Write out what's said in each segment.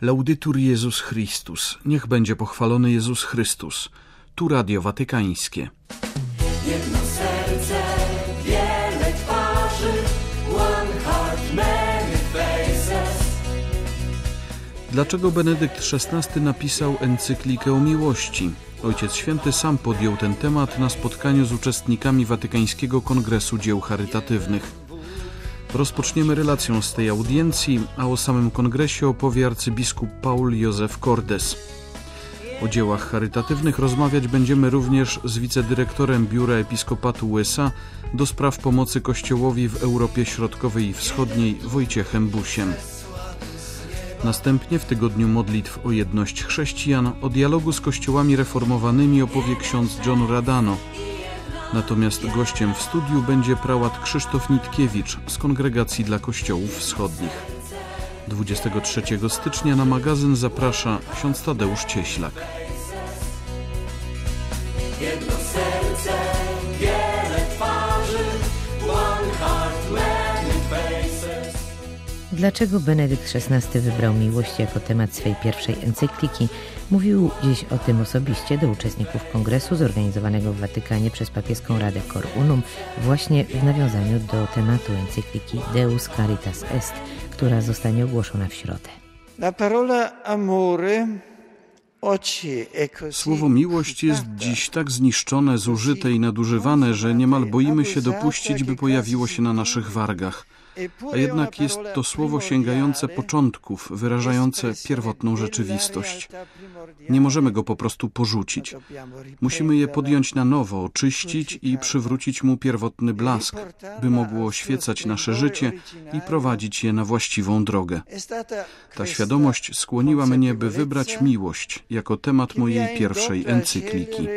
Laudetur Jezus Chrystus. Niech będzie pochwalony Jezus Chrystus. Tu Radio Watykańskie. Jedno serce, wiele twarzy, one heart, many faces. Dlaczego Benedykt XVI napisał encyklikę o miłości? Ojciec Święty sam podjął ten temat na spotkaniu z uczestnikami Watykańskiego Kongresu Dzieł Charytatywnych. Rozpoczniemy relacją z tej audiencji, a o samym kongresie opowie arcybiskup Paul Józef Cordes. O dziełach charytatywnych rozmawiać będziemy również z wicedyrektorem Biura Episkopatu USA do spraw pomocy Kościołowi w Europie Środkowej i Wschodniej Wojciechem Busiem. Następnie w tygodniu modlitw o jedność chrześcijan o dialogu z kościołami reformowanymi opowie ksiądz John Radano. Natomiast gościem w studiu będzie prałat Krzysztof Nitkiewicz z Kongregacji dla Kościołów Wschodnich. 23 stycznia na magazyn zaprasza ksiądz Tadeusz Cieślak. Jedno serce, wiele twarzy, one heart, many faces. Dlaczego Benedykt XVI wybrał miłość jako temat swej pierwszej encykliki? Mówił dziś o tym osobiście do uczestników kongresu zorganizowanego w Watykanie przez Papieską Radę Cor Unum właśnie w nawiązaniu do tematu encykliki Deus Caritas Est, która zostanie ogłoszona w środę. La parola amore Słowo miłość jest dziś tak zniszczone, zużyte i nadużywane, że niemal boimy się dopuścić, by pojawiło się na naszych wargach. A jednak jest to słowo sięgające początków, wyrażające pierwotną rzeczywistość. Nie możemy go po prostu porzucić. Musimy je podjąć na nowo, oczyścić i przywrócić mu pierwotny blask, by mogło oświecać nasze życie i prowadzić je na właściwą drogę. Ta świadomość skłoniła mnie, by wybrać miłość jako temat mojej pierwszej encykliki.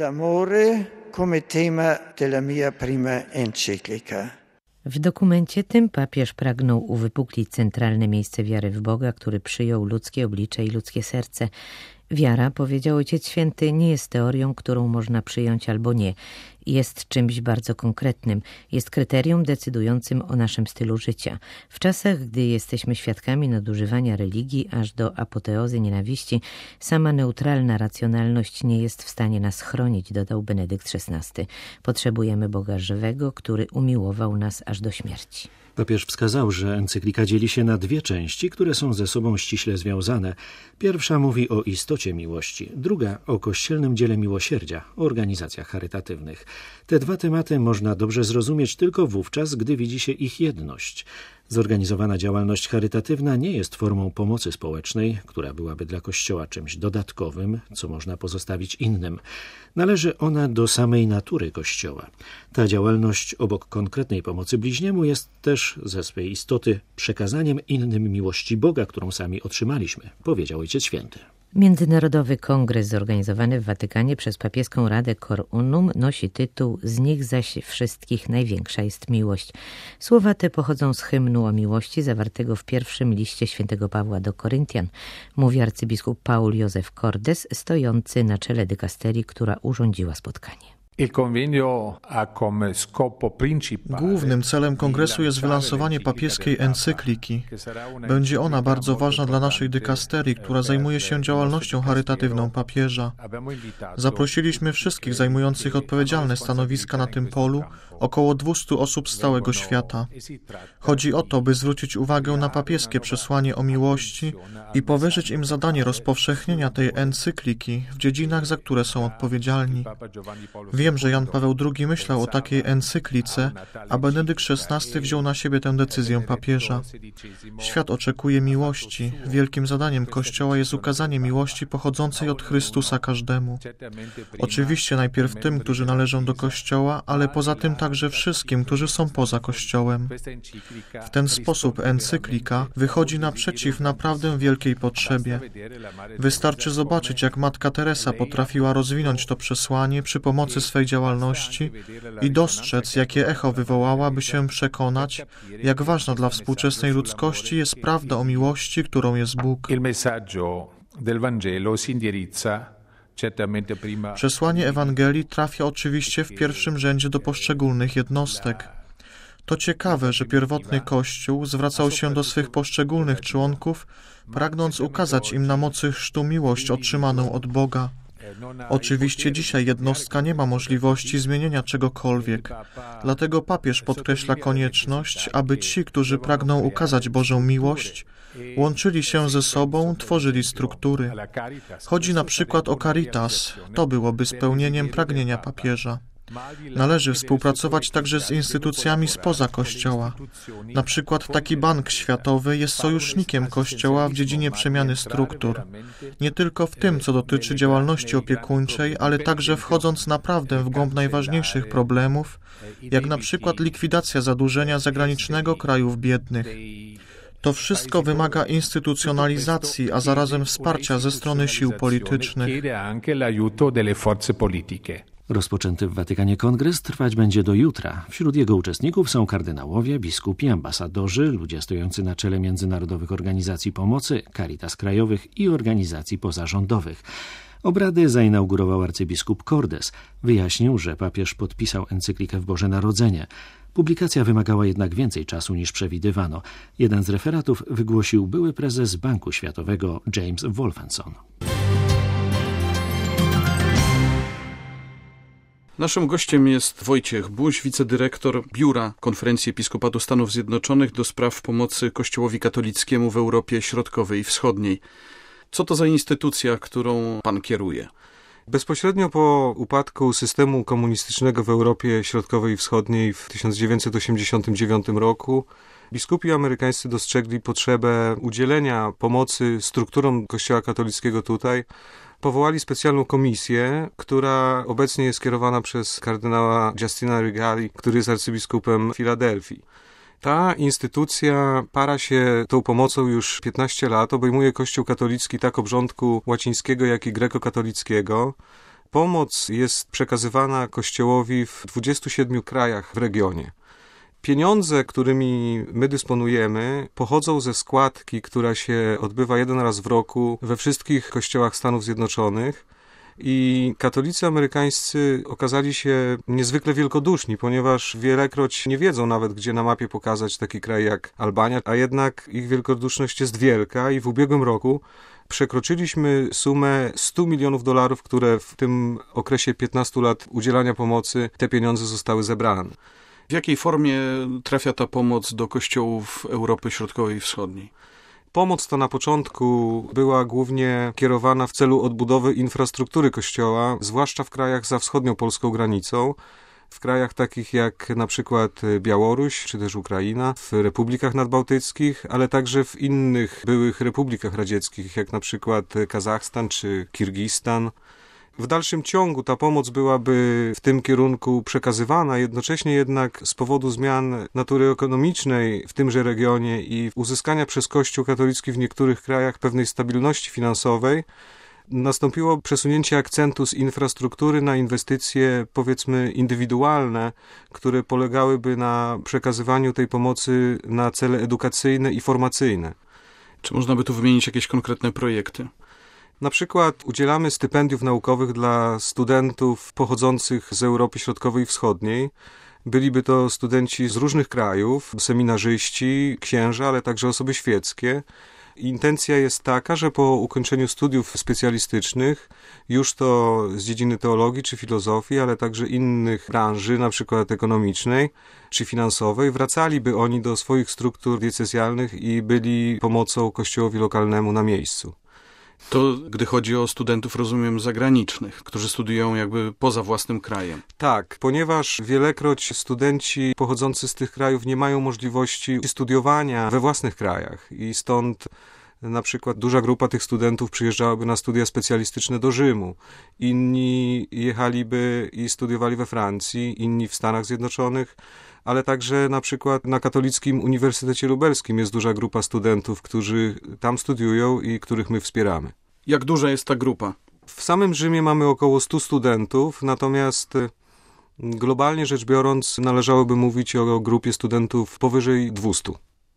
W dokumencie tym papież pragnął uwypuklić centralne miejsce wiary w Boga, który przyjął ludzkie oblicze i ludzkie serce. Wiara, powiedział Ojciec Święty, nie jest teorią, którą można przyjąć albo nie. Jest czymś bardzo konkretnym. Jest kryterium decydującym o naszym stylu życia. W czasach, gdy jesteśmy świadkami nadużywania religii aż do apoteozy nienawiści, sama neutralna racjonalność nie jest w stanie nas chronić, dodał Benedykt XVI. Potrzebujemy Boga żywego, który umiłował nas aż do śmierci. Papież wskazał, że encyklika dzieli się na dwie części, które są ze sobą ściśle związane. Pierwsza mówi o istocie miłości, druga o kościelnym dziele miłosierdzia, o organizacjach charytatywnych. Te dwa tematy można dobrze zrozumieć tylko wówczas, gdy widzi się ich jedność. Zorganizowana działalność charytatywna nie jest formą pomocy społecznej, która byłaby dla Kościoła czymś dodatkowym, co można pozostawić innym. Należy ona do samej natury Kościoła. Ta działalność obok konkretnej pomocy bliźniemu jest też ze swej istoty przekazaniem innym miłości Boga, którą sami otrzymaliśmy, powiedział Ojciec Święty. Międzynarodowy kongres zorganizowany w Watykanie przez Papieską Radę Cor Unum nosi tytuł „Z nich zaś wszystkich największa jest miłość”. Słowa te pochodzą z hymnu o miłości zawartego w pierwszym liście świętego Pawła do Koryntian, mówi arcybiskup Paul Józef Cordes, stojący na czele dykasterii, która urządziła spotkanie. Głównym celem kongresu jest wylansowanie papieskiej encykliki. Będzie ona bardzo ważna dla naszej dykasterii, która zajmuje się działalnością charytatywną papieża. Zaprosiliśmy wszystkich zajmujących odpowiedzialne stanowiska na tym polu, około 200 osób z całego świata. Chodzi o to, by zwrócić uwagę na papieskie przesłanie o miłości i powierzyć im zadanie rozpowszechnienia tej encykliki w dziedzinach, za które są odpowiedzialni. Wiem, że Jan Paweł II myślał o takiej encyklice, a Benedykt XVI wziął na siebie tę decyzję papieża. Świat oczekuje miłości. Wielkim zadaniem Kościoła jest ukazanie miłości pochodzącej od Chrystusa każdemu. Oczywiście najpierw tym, którzy należą do Kościoła, ale poza tym także wszystkim, którzy są poza Kościołem. W ten sposób encyklika wychodzi naprzeciw naprawdę wielkiej potrzebie. Wystarczy zobaczyć, jak Matka Teresa potrafiła rozwinąć to przesłanie przy pomocy swej działalności i dostrzec, jakie echo wywołała, by się przekonać, jak ważna dla współczesnej ludzkości jest prawda o miłości, którą jest Bóg. Przesłanie Ewangelii trafia oczywiście w pierwszym rzędzie do poszczególnych jednostek. To ciekawe, że pierwotny Kościół zwracał się do swych poszczególnych członków, pragnąc ukazać im na mocy chrztu miłość otrzymaną od Boga. Oczywiście dzisiaj jednostka nie ma możliwości zmienienia czegokolwiek. Dlatego papież podkreśla konieczność, aby ci, którzy pragną ukazać Bożą miłość, łączyli się ze sobą, tworzyli struktury. Chodzi na przykład o Caritas. To byłoby spełnieniem pragnienia papieża. Należy współpracować także z instytucjami spoza Kościoła. Na przykład taki bank światowy jest sojusznikiem Kościoła w dziedzinie przemiany struktur. Nie tylko w tym, co dotyczy działalności opiekuńczej, ale także wchodząc naprawdę w głąb najważniejszych problemów, jak na przykład likwidacja zadłużenia zagranicznego krajów biednych. To wszystko wymaga instytucjonalizacji, a zarazem wsparcia ze strony sił politycznych. Rozpoczęty w Watykanie kongres trwać będzie do jutra. Wśród jego uczestników są kardynałowie, biskupi, ambasadorzy, ludzie stojący na czele międzynarodowych organizacji pomocy, Caritas krajowych i organizacji pozarządowych. Obrady zainaugurował arcybiskup Cordes. Wyjaśnił, że papież podpisał encyklikę w Boże Narodzenie. Publikacja wymagała jednak więcej czasu niż przewidywano. Jeden z referatów wygłosił były prezes Banku Światowego James Wolfenson. Naszym gościem jest Wojciech Buś, wicedyrektor Biura Konferencji Episkopatu Stanów Zjednoczonych do spraw pomocy Kościołowi katolickiemu w Europie Środkowej i Wschodniej. Co to za instytucja, którą pan kieruje? Bezpośrednio po upadku systemu komunistycznego w Europie Środkowej i Wschodniej w 1989 roku biskupi amerykańscy dostrzegli potrzebę udzielenia pomocy strukturom Kościoła katolickiego tutaj. Powołali specjalną komisję, która obecnie jest kierowana przez kardynała Justina Rigali, który jest arcybiskupem Filadelfii. Ta instytucja para się tą pomocą już 15 lat, obejmuje Kościół katolicki tak obrządku łacińskiego, jak i grekokatolickiego. Pomoc jest przekazywana Kościołowi w 27 krajach w regionie. Pieniądze, którymi my dysponujemy, pochodzą ze składki, która się odbywa jeden raz w roku we wszystkich kościołach Stanów Zjednoczonych. I katolicy amerykańscy okazali się niezwykle wielkoduszni, ponieważ wielekroć nie wiedzą nawet, gdzie na mapie pokazać taki kraj jak Albania, a jednak ich wielkoduszność jest wielka i w ubiegłym roku przekroczyliśmy sumę $100 milionów, które w tym okresie 15 lat udzielania pomocy, te pieniądze zostały zebrane. W jakiej formie trafia ta pomoc do kościołów Europy Środkowej i Wschodniej? Pomoc ta na początku była głównie kierowana w celu odbudowy infrastruktury Kościoła, zwłaszcza w krajach za wschodnią polską granicą, w krajach takich jak na przykład Białoruś czy też Ukraina, w republikach nadbałtyckich, ale także w innych byłych republikach radzieckich, jak na przykład Kazachstan czy Kirgistan. W dalszym ciągu ta pomoc byłaby w tym kierunku przekazywana, jednocześnie jednak z powodu zmian natury ekonomicznej w tymże regionie i uzyskania przez Kościół katolicki w niektórych krajach pewnej stabilności finansowej, nastąpiło przesunięcie akcentu z infrastruktury na inwestycje, powiedzmy, indywidualne, które polegałyby na przekazywaniu tej pomocy na cele edukacyjne i formacyjne. Czy można by tu wymienić jakieś konkretne projekty? Na przykład udzielamy stypendiów naukowych dla studentów pochodzących z Europy Środkowej i Wschodniej. Byliby to studenci z różnych krajów, seminarzyści, księża, ale także osoby świeckie. Intencja jest taka, że po ukończeniu studiów specjalistycznych, już to z dziedziny teologii czy filozofii, ale także innych branży, na przykład ekonomicznej czy finansowej, wracaliby oni do swoich struktur diecezjalnych i byli pomocą kościołowi lokalnemu na miejscu. To gdy chodzi o studentów, rozumiem, zagranicznych, którzy studiują jakby poza własnym krajem. Tak, ponieważ wielekroć studenci pochodzący z tych krajów nie mają możliwości studiowania we własnych krajach i stąd na przykład duża grupa tych studentów przyjeżdżałaby na studia specjalistyczne do Rzymu. Inni jechaliby i studiowali we Francji, inni w Stanach Zjednoczonych, ale także na przykład na Katolickim Uniwersytecie Lubelskim jest duża grupa studentów, którzy tam studiują i których my wspieramy. Jak duża jest ta grupa? W samym Rzymie mamy około 100 studentów, natomiast globalnie rzecz biorąc należałoby mówić o grupie studentów powyżej 200.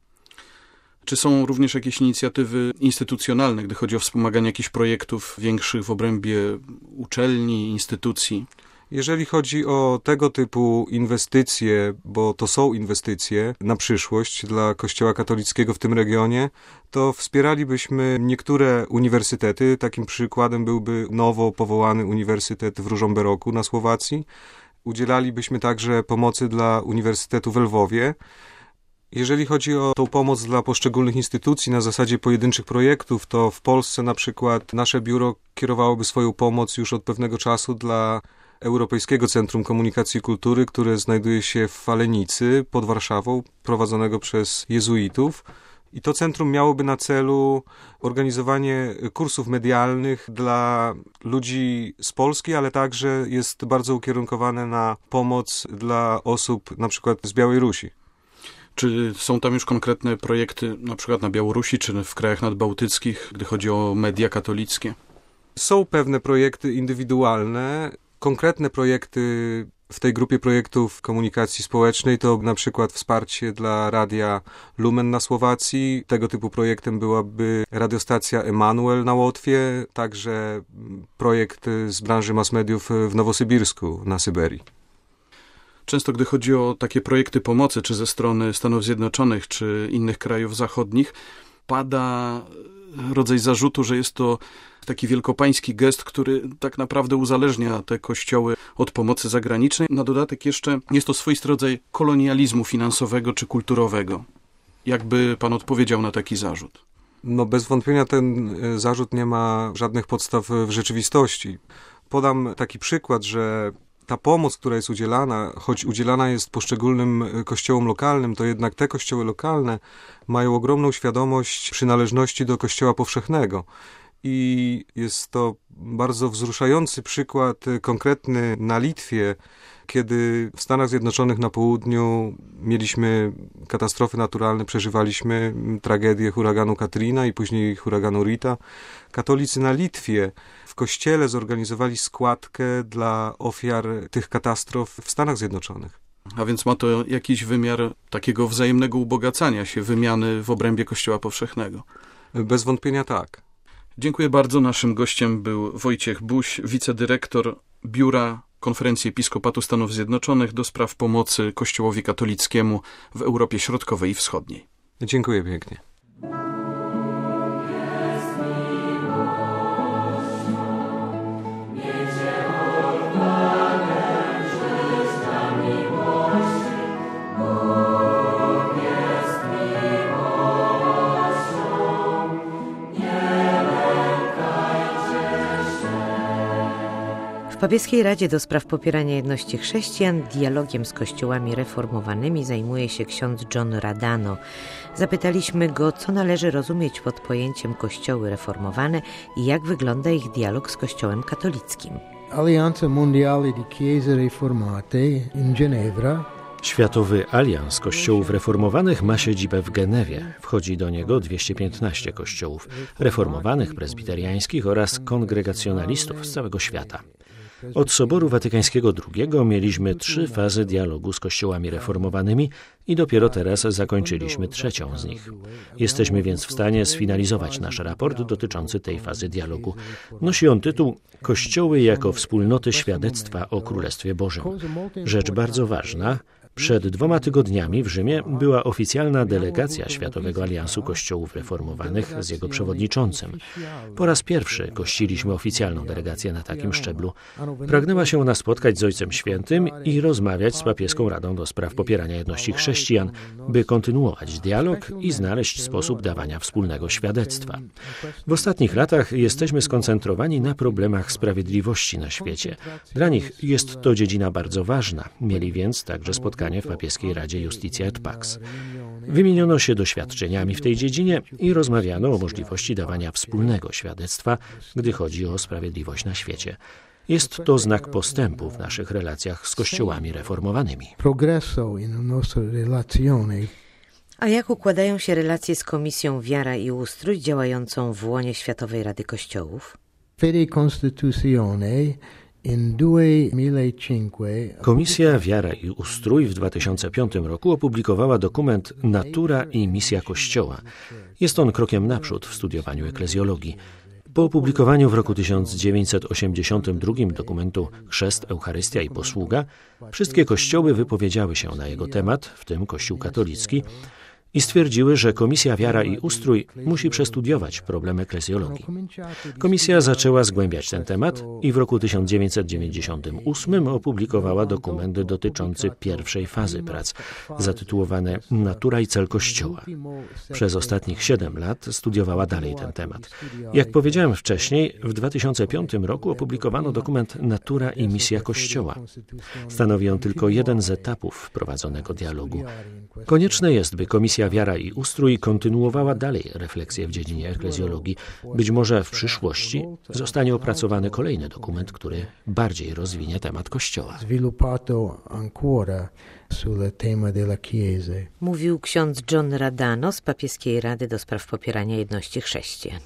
Czy są również jakieś inicjatywy instytucjonalne, gdy chodzi o wspomaganie jakichś projektów większych w obrębie uczelni, instytucji? Jeżeli chodzi o tego typu inwestycje, bo to są inwestycje na przyszłość dla Kościoła katolickiego w tym regionie, to wspieralibyśmy niektóre uniwersytety. Takim przykładem byłby nowo powołany Uniwersytet w Ružomberoku na Słowacji. Udzielalibyśmy także pomocy dla Uniwersytetu w Lwowie. Jeżeli chodzi o tą pomoc dla poszczególnych instytucji na zasadzie pojedynczych projektów, to w Polsce na przykład nasze biuro kierowałoby swoją pomoc już od pewnego czasu dla Europejskiego Centrum Komunikacji i Kultury, które znajduje się w Falenicy pod Warszawą, prowadzonego przez jezuitów. I to centrum miałoby na celu organizowanie kursów medialnych dla ludzi z Polski, ale także jest bardzo ukierunkowane na pomoc dla osób na przykład z Białorusi. Czy są tam już konkretne projekty, na przykład na Białorusi, czy w krajach nadbałtyckich, gdy chodzi o media katolickie? Są pewne projekty indywidualne. Konkretne projekty w tej grupie projektów komunikacji społecznej to na przykład wsparcie dla Radia Lumen na Słowacji. Tego typu projektem byłaby radiostacja Emanuel na Łotwie, także projekt z branży mass mediów w Nowosybirsku na Syberii. Często, gdy chodzi o takie projekty pomocy, czy ze strony Stanów Zjednoczonych, czy innych krajów zachodnich, pada rodzaj zarzutu, że jest to taki wielkopański gest, który tak naprawdę uzależnia te kościoły od pomocy zagranicznej. Na dodatek jeszcze jest to swoisty rodzaj kolonializmu finansowego czy kulturowego. Jakby pan odpowiedział na taki zarzut? No bez wątpienia ten zarzut nie ma żadnych podstaw w rzeczywistości. Podam taki przykład, że ta pomoc, która jest udzielana, choć udzielana jest poszczególnym kościołom lokalnym, to jednak te kościoły lokalne mają ogromną świadomość przynależności do Kościoła powszechnego. I jest to bardzo wzruszający przykład konkretny na Litwie, kiedy w Stanach Zjednoczonych na południu mieliśmy katastrofy naturalne, przeżywaliśmy tragedię huraganu Katrina i później huraganu Rita. Katolicy na Litwie w kościele zorganizowali składkę dla ofiar tych katastrof w Stanach Zjednoczonych. A więc ma to jakiś wymiar takiego wzajemnego ubogacania się, wymiany w obrębie Kościoła powszechnego. Bez wątpienia tak. Dziękuję bardzo. Naszym gościem był Wojciech Buś, wicedyrektor Biura Konferencji Episkopatu Stanów Zjednoczonych do spraw pomocy Kościołowi katolickiemu w Europie Środkowej i Wschodniej. Dziękuję pięknie. W Papieskiej Radzie do Spraw Popierania Jedności Chrześcijan dialogiem z kościołami reformowanymi zajmuje się ksiądz John Radano. Zapytaliśmy go, co należy rozumieć pod pojęciem kościoły reformowane i jak wygląda ich dialog z kościołem katolickim. Alleanza Mondiale di Chiese Reformate in Ginevra. Światowy Alians Kościołów Reformowanych ma siedzibę w Genewie. Wchodzi do niego 215 kościołów reformowanych, prezbiteriańskich oraz kongregacjonalistów z całego świata. Od Soboru Watykańskiego II mieliśmy 3 fazy dialogu z kościołami reformowanymi i dopiero teraz zakończyliśmy 3. z nich. Jesteśmy więc w stanie sfinalizować nasz raport dotyczący tej fazy dialogu. Nosi on tytuł Kościoły jako wspólnoty świadectwa o Królestwie Bożym. Rzecz bardzo ważna. Przed 2 tygodniami w Rzymie była oficjalna delegacja Światowego Aliansu Kościołów Reformowanych z jego przewodniczącym. Po raz pierwszy gościliśmy oficjalną delegację na takim szczeblu. Pragnęła się ona spotkać z Ojcem Świętym i rozmawiać z Papieską Radą do Spraw Popierania Jedności Chrześcijan, by kontynuować dialog i znaleźć sposób dawania wspólnego świadectwa. W ostatnich latach jesteśmy skoncentrowani na problemach sprawiedliwości na świecie. Dla nich jest to dziedzina bardzo ważna. Mieli więc także spotkanie w Papieskiej Radzie Justitia et Pax. Wymieniono się doświadczeniami w tej dziedzinie i rozmawiano o możliwości dawania wspólnego świadectwa, gdy chodzi o sprawiedliwość na świecie. Jest to znak postępu w naszych relacjach z kościołami reformowanymi. Progresso in nostre relazioni. A jak układają się relacje z Komisją Wiara i Ustrój działającą w łonie Światowej Rady Kościołów? Fede Constituzione. Komisja Wiara i Ustrój w 2005 roku opublikowała dokument Natura i misja Kościoła. Jest on krokiem naprzód w studiowaniu eklezjologii. Po opublikowaniu w roku 1982 dokumentu Chrzest, Eucharystia i Posługa, wszystkie kościoły wypowiedziały się na jego temat, w tym Kościół katolicki, i stwierdziły, że Komisja Wiara i Ustrój musi przestudiować problem eklezjologii. Komisja zaczęła zgłębiać ten temat i w roku 1998 opublikowała dokument dotyczący pierwszej fazy prac, zatytułowane Natura i cel Kościoła. Przez ostatnich 7 lat studiowała dalej ten temat. Jak powiedziałem wcześniej, w 2005 roku opublikowano dokument Natura i misja Kościoła. Stanowi on tylko jeden z etapów prowadzonego dialogu. Konieczne jest, by Komisja Wiara i Ustrój kontynuowała dalej refleksję w dziedzinie eklezjologii. Być może w przyszłości zostanie opracowany kolejny dokument, który bardziej rozwinie temat Kościoła. Mówił ksiądz John Radano z Papieskiej Rady do Spraw Popierania Jedności Chrześcijan.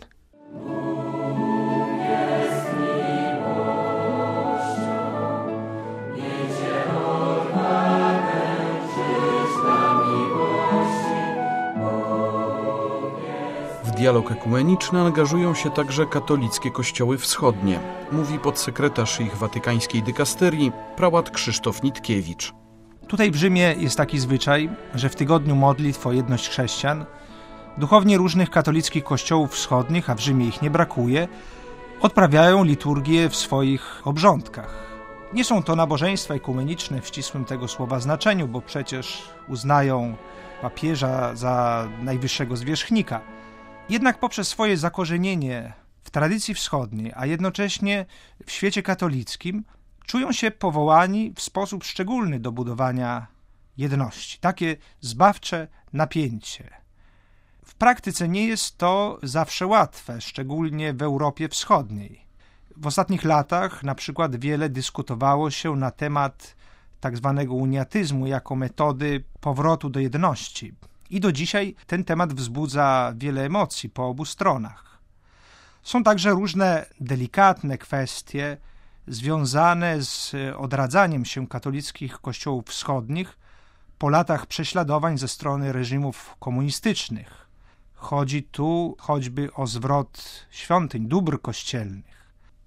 W dialog ekumeniczny angażują się także katolickie kościoły wschodnie, mówi podsekretarz ich watykańskiej dykasterii, prałat Krzysztof Nitkiewicz. Tutaj w Rzymie jest taki zwyczaj, że w tygodniu modlitw o jedność chrześcijan duchowni różnych katolickich kościołów wschodnich, a w Rzymie ich nie brakuje, odprawiają liturgię w swoich obrządkach. Nie są to nabożeństwa ekumeniczne w ścisłym tego słowa znaczeniu, bo przecież uznają papieża za najwyższego zwierzchnika. Jednak poprzez swoje zakorzenienie w tradycji wschodniej, a jednocześnie w świecie katolickim, czują się powołani w sposób szczególny do budowania jedności. Takie zbawcze napięcie. W praktyce nie jest to zawsze łatwe, szczególnie w Europie Wschodniej. W ostatnich latach na przykład wiele dyskutowało się na temat tak zwanego uniatyzmu jako metody powrotu do jedności. I do dzisiaj ten temat wzbudza wiele emocji po obu stronach. Są także różne delikatne kwestie związane z odradzaniem się katolickich kościołów wschodnich po latach prześladowań ze strony reżimów komunistycznych. Chodzi tu choćby o zwrot świątyń, dóbr kościelnych.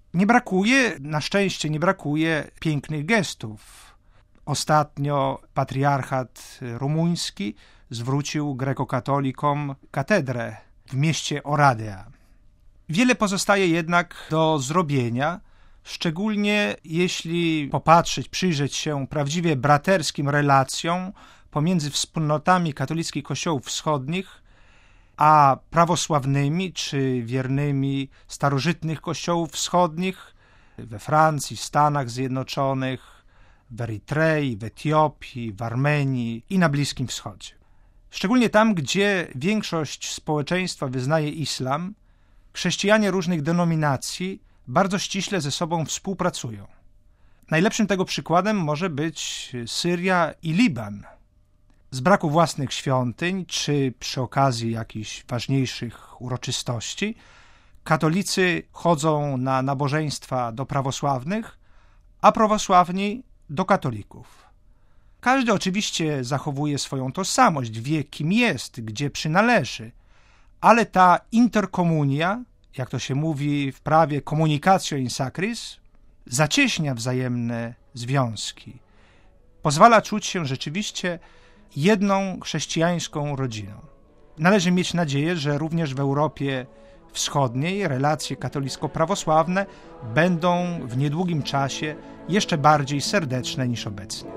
Na szczęście nie brakuje pięknych gestów. Ostatnio patriarchat rumuński zwrócił grekokatolikom katedrę w mieście Oradea. Wiele pozostaje jednak do zrobienia, szczególnie jeśli przyjrzeć się prawdziwie braterskim relacjom pomiędzy wspólnotami katolickich kościołów wschodnich a prawosławnymi czy wiernymi starożytnych kościołów wschodnich we Francji, Stanach Zjednoczonych, w Eritrei, w Etiopii, w Armenii i na Bliskim Wschodzie. Szczególnie tam, gdzie większość społeczeństwa wyznaje islam, chrześcijanie różnych denominacji bardzo ściśle ze sobą współpracują. Najlepszym tego przykładem może być Syria i Liban. Z braku własnych świątyń, czy przy okazji jakichś ważniejszych uroczystości, katolicy chodzą na nabożeństwa do prawosławnych, a prawosławni do katolików. Każdy oczywiście zachowuje swoją tożsamość, wie kim jest, gdzie przynależy, ale ta interkomunia, jak to się mówi w prawie communicatio in sacris, zacieśnia wzajemne związki. Pozwala czuć się rzeczywiście jedną chrześcijańską rodziną. Należy mieć nadzieję, że również w Europie Wschodniej relacje katolicko-prawosławne będą w niedługim czasie jeszcze bardziej serdeczne niż obecnie.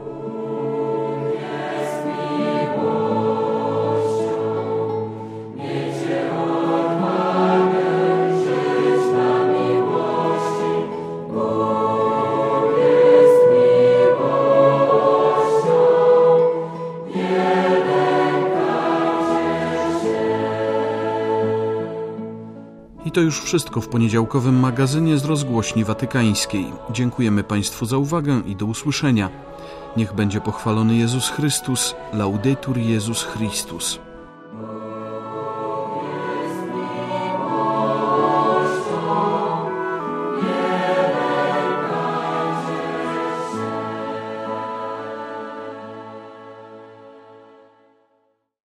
I to już wszystko w poniedziałkowym magazynie z Rozgłośni Watykańskiej. Dziękujemy Państwu za uwagę i do usłyszenia. Niech będzie pochwalony Jezus Chrystus. Laudetur Jezus Chrystus.